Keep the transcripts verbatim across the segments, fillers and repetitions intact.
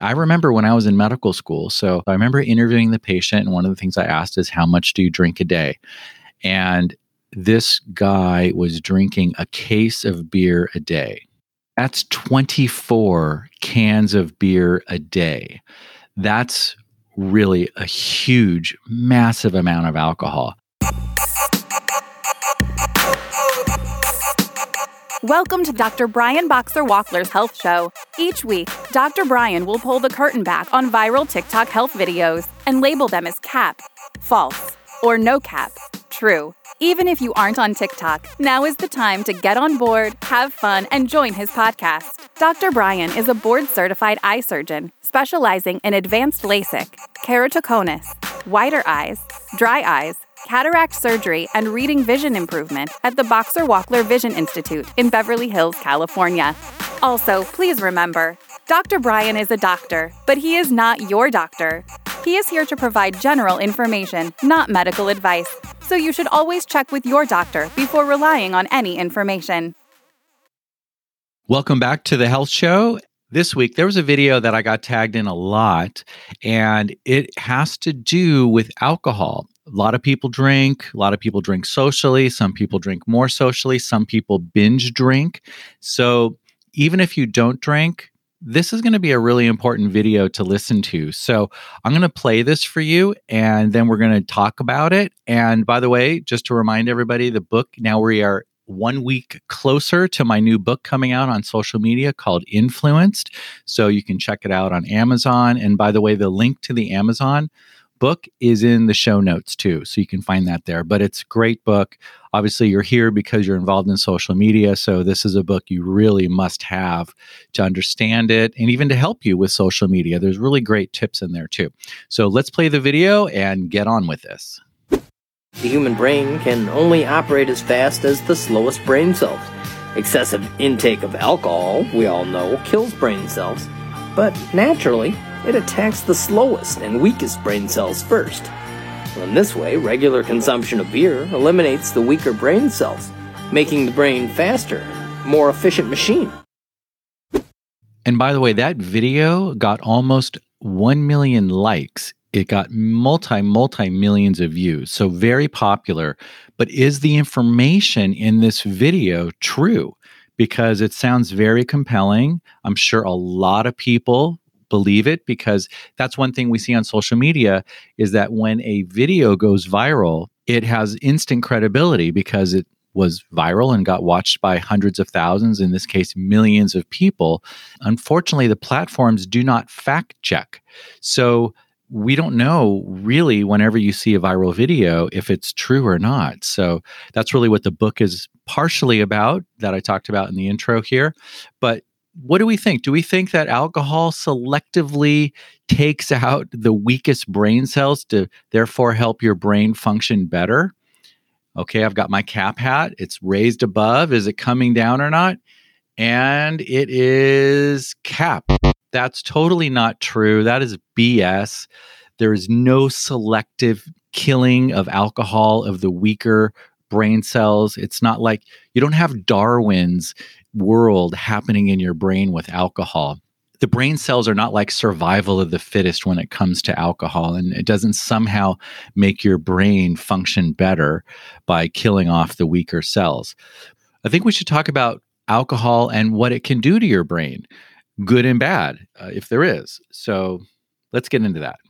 I remember when I was in medical school. So I remember interviewing the patient, and one of the things I asked is, how much do you drink a day? And this guy was drinking a case of beer a day. That's twenty-four cans of beer a day. That's really a huge, massive amount of alcohol. Welcome to Doctor Brian Boxer Walkler's Health Show. Each week, Doctor Brian will pull the curtain back on viral TikTok health videos and label them as cap, false, or no cap, true. Even if you aren't on TikTok, now is the time to get on board, have fun, and join his podcast. Doctor Brian is a board-certified eye surgeon specializing in advanced LASIK, keratoconus, whiter eyes, dry eyes, cataract surgery, and reading vision improvement at the Boxer Walkler Vision Institute in Beverly Hills, California. Also, please remember, Doctor Brian is a doctor, but he is not your doctor. He is here to provide general information, not medical advice, so you should always check with your doctor before relying on any information. Welcome back to the Health Show. This week, there was a video that I got tagged in a lot, and it has to do with alcohol. A lot of people drink. A lot of people drink socially. Some people drink more socially. Some people binge drink. So even if you don't drink, this is going to be a really important video to listen to. So I'm going to play this for you, and then we're going to talk about it. And by the way, just to remind everybody, the book, now we are one week closer to my new book coming out on social media called Influenced. So you can check it out on Amazon. And by the way, the link to the Amazon book is in the show notes too. So you can find that there. But it's a great book. Obviously, you're here because you're involved in social media. So this is a book you really must have to understand it and even to help you with social media. There's really great tips in there too. So let's play the video and get on with this. The human brain can only operate as fast as the slowest brain cells. Excessive intake of alcohol, we all know, kills brain cells. But naturally, it attacks the slowest and weakest brain cells first. In this way, regular consumption of beer eliminates the weaker brain cells, making the brain faster, more efficient machine. And by the way, that video got almost one million likes. It got multi, multi millions of views. So very popular. But is the information in this video true? Because it sounds very compelling. I'm sure a lot of people believe it, because that's one thing we see on social media is that when a video goes viral, it has instant credibility because it was viral and got watched by hundreds of thousands, in this case, millions of people. Unfortunately, the platforms do not fact check. So we don't know really whenever you see a viral video if it's true or not. So that's really what the book is partially about that I talked about in the intro here. But what do we think? Do we think that alcohol selectively takes out the weakest brain cells to therefore help your brain function better? Okay, I've got my cap hat. It's raised above. Is it coming down or not? And it is cap. That's totally not true. That is B S. There is no selective killing of alcohol of the weaker brain cells. It's not like you don't have Darwin's world happening in your brain with alcohol. The brain cells are not like survival of the fittest when it comes to alcohol, and it doesn't somehow make your brain function better by killing off the weaker cells. I think we should talk about alcohol and what it can do to your brain, good and bad, uh, if there is. So let's get into that.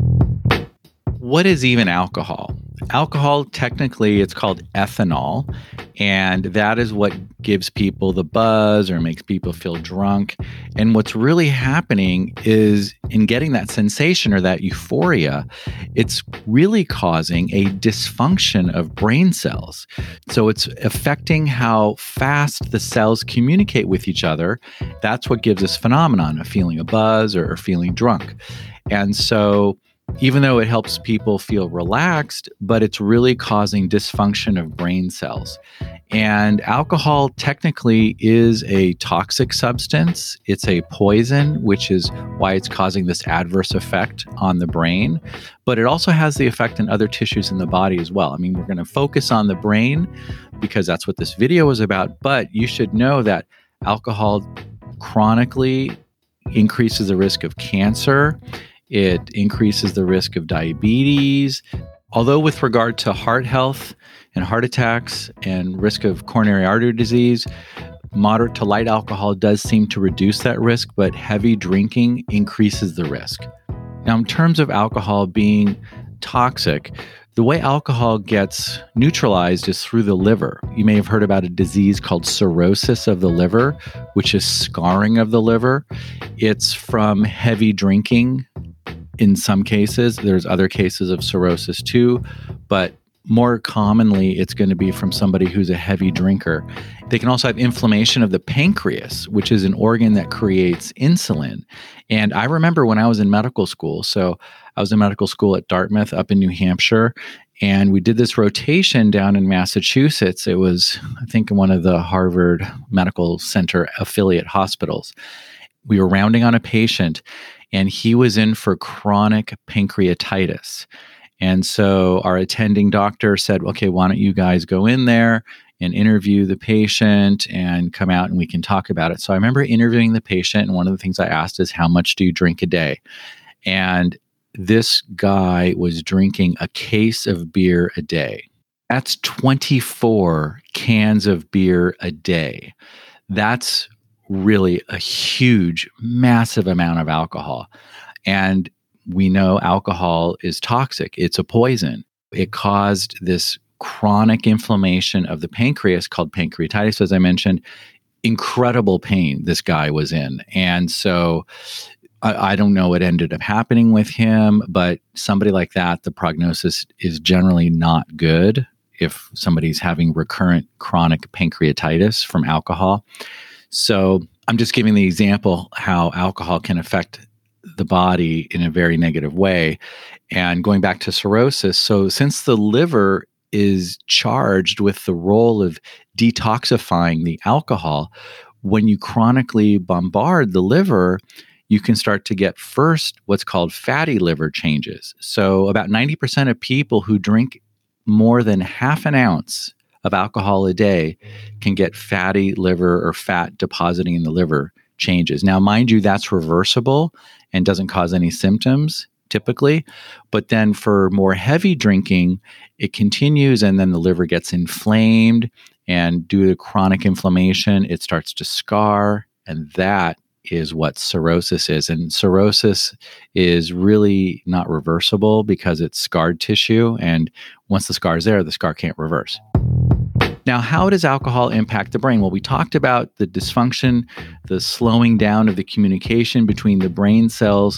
What is even alcohol? Alcohol, technically, it's called ethanol, and that is what gives people the buzz or makes people feel drunk. And what's really happening is in getting that sensation or that euphoria, it's really causing a dysfunction of brain cells. So it's affecting how fast the cells communicate with each other. That's what gives this phenomenon of feeling a buzz or, or feeling drunk. And so even though it helps people feel relaxed, but it's really causing dysfunction of brain cells. And alcohol technically is a toxic substance. It's a poison, which is why it's causing this adverse effect on the brain. But it also has the effect in other tissues in the body as well. I mean, we're going to focus on the brain because that's what this video is about. But you should know that alcohol chronically increases the risk of cancer. It increases the risk of diabetes. Although with regard to heart health and heart attacks and risk of coronary artery disease, moderate to light alcohol does seem to reduce that risk, but heavy drinking increases the risk. Now, in terms of alcohol being toxic, the way alcohol gets neutralized is through the liver. You may have heard about a disease called cirrhosis of the liver, which is scarring of the liver. It's from heavy drinking in some cases. There's other cases of cirrhosis too, but more commonly, it's going to be from somebody who's a heavy drinker. They can also have inflammation of the pancreas, which is an organ that creates insulin. And I remember when I was in medical school, so I was in medical school at Dartmouth up in New Hampshire, and we did this rotation down in Massachusetts. It was, I think, in one of the Harvard Medical Center affiliate hospitals. We were rounding on a patient, and he was in for chronic pancreatitis. And so our attending doctor said, okay, why don't you guys go in there and interview the patient and come out and we can talk about it. So I remember interviewing the patient, and one of the things I asked is, how much do you drink a day? And this guy was drinking a case of beer a day. That's twenty-four cans of beer a day. That's really a huge, massive amount of alcohol. And we know alcohol is toxic. It's a poison. It caused this chronic inflammation of the pancreas called pancreatitis, as I mentioned. Incredible pain this guy was in. And so I, I don't know what ended up happening with him, but somebody like that, the prognosis is generally not good if somebody's having recurrent chronic pancreatitis from alcohol. So I'm just giving the example how alcohol can affect the body in a very negative way. And going back to cirrhosis, so since the liver is charged with the role of detoxifying the alcohol, when you chronically bombard the liver, you can start to get first what's called fatty liver changes. So about ninety percent of people who drink more than half an ounce of alcohol a day can get fatty liver or fat depositing in the liver changes. Now, mind you, that's reversible and doesn't cause any symptoms typically. But then for more heavy drinking, it continues and then the liver gets inflamed, and due to chronic inflammation, it starts to scar. And that is what cirrhosis is. And cirrhosis is really not reversible because it's scarred tissue. And once the scar is there, the scar can't reverse. Now, how does alcohol impact the brain? Well, we talked about the dysfunction, the slowing down of the communication between the brain cells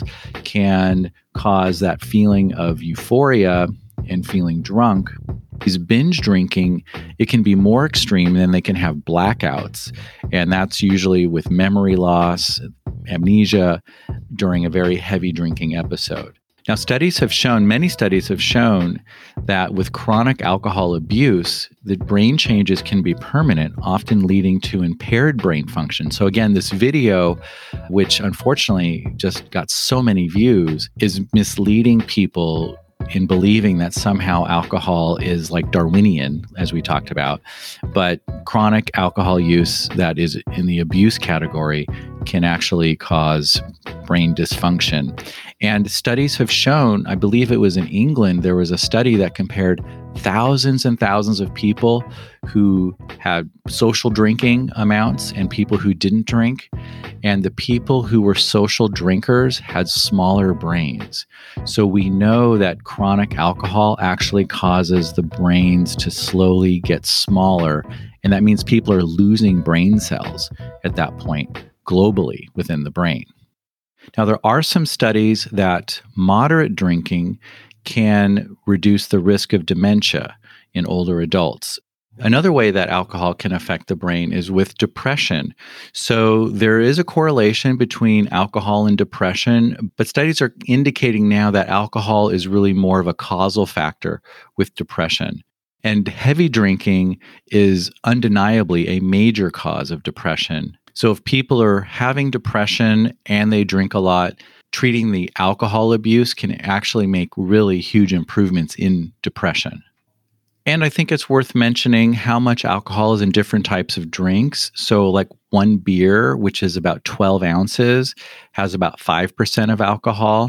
can cause that feeling of euphoria and feeling drunk. Is binge drinking, it can be more extreme, and they can have blackouts. And that's usually with memory loss, amnesia during a very heavy drinking episode. Now, studies have shown, many studies have shown that with chronic alcohol abuse, the brain changes can be permanent, often leading to impaired brain function. So again, this video, which unfortunately just got so many views, is misleading people in believing that somehow alcohol is like Darwinian, as we talked about. But chronic alcohol use that is in the abuse category can actually cause brain dysfunction. And studies have shown, I believe it was in England, there was a study that compared thousands and thousands of people who had social drinking amounts and people who didn't drink. And the people who were social drinkers had smaller brains. So we know that chronic alcohol actually causes the brains to slowly get smaller. And that means people are losing brain cells at that point globally within the brain. Now, there are some studies that moderate drinking can reduce the risk of dementia in older adults. Another way that alcohol can affect the brain is with depression. So there is a correlation between alcohol and depression, but studies are indicating now that alcohol is really more of a causal factor with depression. And heavy drinking is undeniably a major cause of depression. So if people are having depression and they drink a lot, treating the alcohol abuse can actually make really huge improvements in depression. And I think it's worth mentioning how much alcohol is in different types of drinks. So like one beer, which is about twelve ounces, has about five percent of alcohol.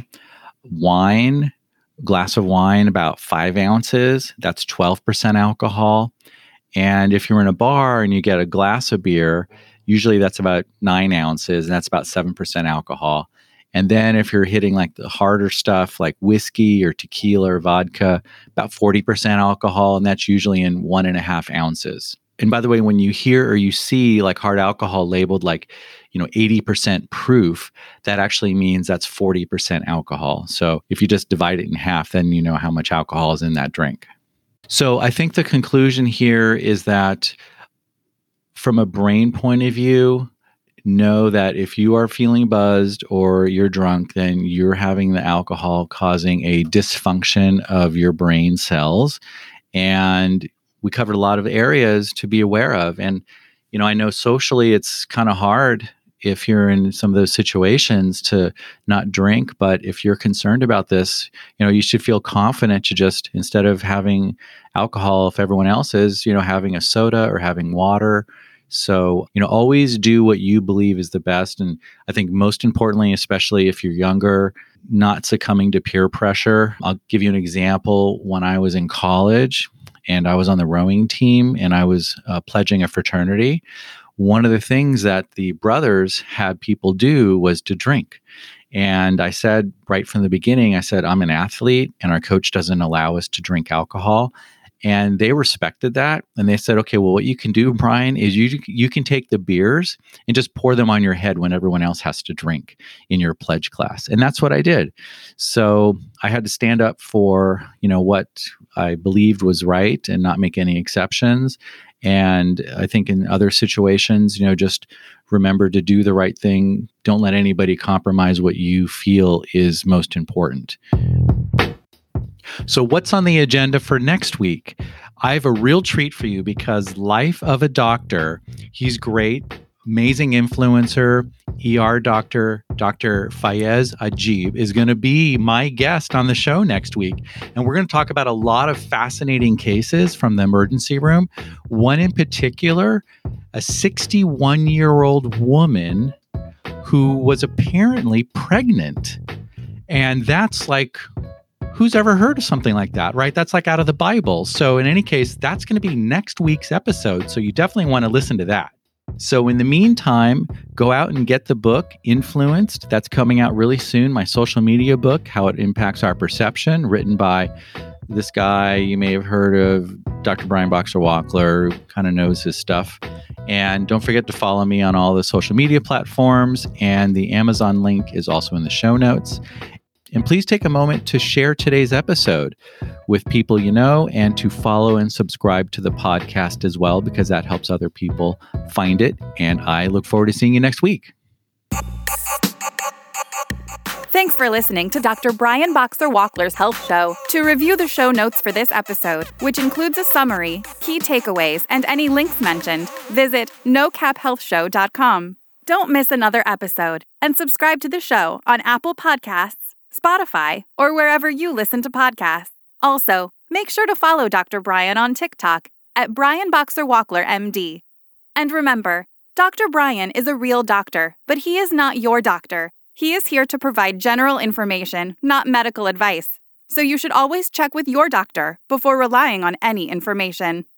Wine, glass of wine, about five ounces, that's twelve percent alcohol. And if you're in a bar and you get a glass of beer, usually that's about nine ounces, and that's about seven percent alcohol. And then if you're hitting like the harder stuff like whiskey or tequila or vodka, about forty percent alcohol, and that's usually in one and a half ounces. And by the way, when you hear or you see like hard alcohol labeled like, you know, eighty percent proof, that actually means that's forty percent alcohol. So if you just divide it in half, then you know how much alcohol is in that drink. So I think the conclusion here is that from a brain point of view, know that if you are feeling buzzed or you're drunk, then you're having the alcohol causing a dysfunction of your brain cells. And we covered a lot of areas to be aware of. And, you know, I know socially it's kind of hard if you're in some of those situations to not drink. But if you're concerned about this, you know, you should feel confident to just, instead of having alcohol, if everyone else is, you know, having a soda or having water. So, you know, always do what you believe is the best. And I think most importantly, especially if you're younger, not succumbing to peer pressure. I'll give you an example. When I was in college and I was on the rowing team and I was uh, pledging a fraternity, one of the things that the brothers had people do was to drink. And I said right from the beginning, I said, I'm an athlete and our coach doesn't allow us to drink alcohol. And they respected that. And they said, okay, well, what you can do, Brian, is you you can take the beers and just pour them on your head when everyone else has to drink in your pledge class. And that's what I did. So I had to stand up for, you know, what I believed was right and not make any exceptions. And I think in other situations, you know, just remember to do the right thing. Don't let anybody compromise what you feel is most important. So what's on the agenda for next week? I have a real treat for you because Life of a Doctor, he's great, amazing influencer, E R doctor, Doctor Fayez Ajib is going to be my guest on the show next week. And we're going to talk about a lot of fascinating cases from the emergency room. One in particular, a sixty-one-year-old woman who was apparently pregnant. And that's like... who's ever heard of something like that, right? That's like out of the Bible. So in any case, that's going to be next week's episode. So you definitely want to listen to that. So in the meantime, go out and get the book, Influenced. That's coming out really soon. My social media book, How It Impacts Our Perception, written by this guy you may have heard of, Doctor Brian Boxer Wachtler, who kind of knows his stuff. And don't forget to follow me on all the social media platforms. And the Amazon link is also in the show notes. And please take a moment to share today's episode with people you know and to follow and subscribe to the podcast as well, because that helps other people find it. And I look forward to seeing you next week. Thanks for listening to Doctor Brian Boxer Wachtler's Health Show. To review the show notes for this episode, which includes a summary, key takeaways, and any links mentioned, visit no cap health show dot com. Don't miss another episode and subscribe to the show on Apple Podcasts, Spotify, or wherever you listen to podcasts. Also, make sure to follow Doctor Brian on TikTok at Brian Boxer Wachtler, M D. And remember, Doctor Brian is a real doctor, but he is not your doctor. He is here to provide general information, not medical advice. So you should always check with your doctor before relying on any information.